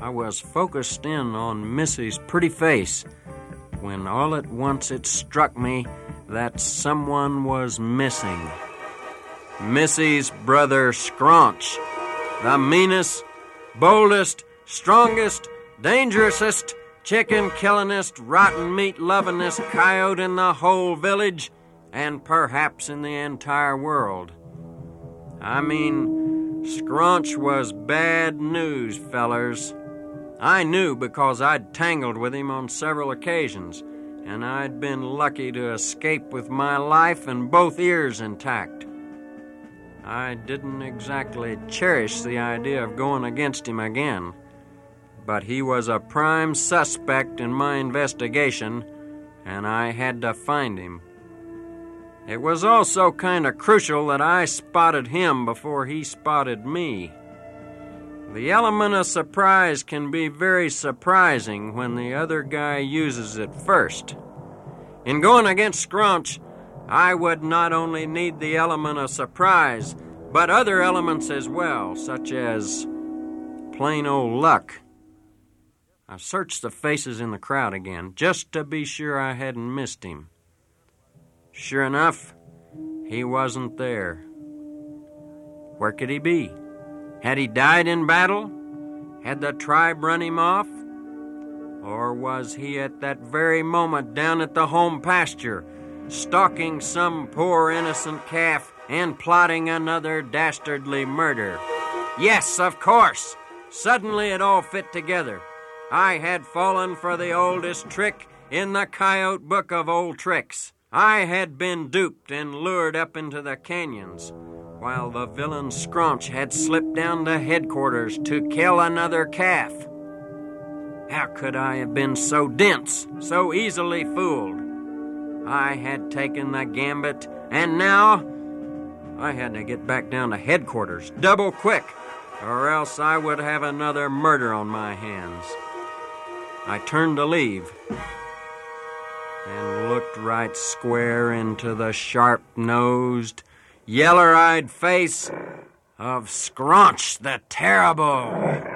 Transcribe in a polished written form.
I was focused in on Missy's pretty face when all at once it struck me that someone was missing. Missy's brother Scraunch, the meanest, boldest, strongest, dangerousest, chicken-killingest, rotten-meat-lovingest coyote in the whole village, and perhaps in the entire world. I mean, Scraunch was bad news, fellers. I knew because I'd tangled with him on several occasions, and I'd been lucky to escape with my life and both ears intact. I didn't exactly cherish the idea of going against him again, but he was a prime suspect in my investigation, and I had to find him. It was also kind of crucial that I spotted him before he spotted me. The element of surprise can be very surprising when the other guy uses it first. In going against Scraunch, I would not only need the element of surprise, but other elements as well, such as plain old luck. I searched the faces in the crowd again, just to be sure I hadn't missed him. Sure enough, he wasn't there. Where could he be? Had he died in battle? Had the tribe run him off? Or was he at that very moment down at the home pasture, stalking some poor innocent calf and plotting another dastardly murder? Yes, of course! Suddenly it all fit together. I had fallen for the oldest trick in the Coyote Book of Old Tricks. I had been duped and lured up into the canyons, while the villain Scraunch had slipped down to headquarters to kill another calf. How could I have been so dense, so easily fooled? I had taken the gambit, and now I had to get back down to headquarters, double quick, or else I would have another murder on my hands. I turned to leave and looked right square into the sharp-nosed, yeller-eyed face of Scraunch the Terrible.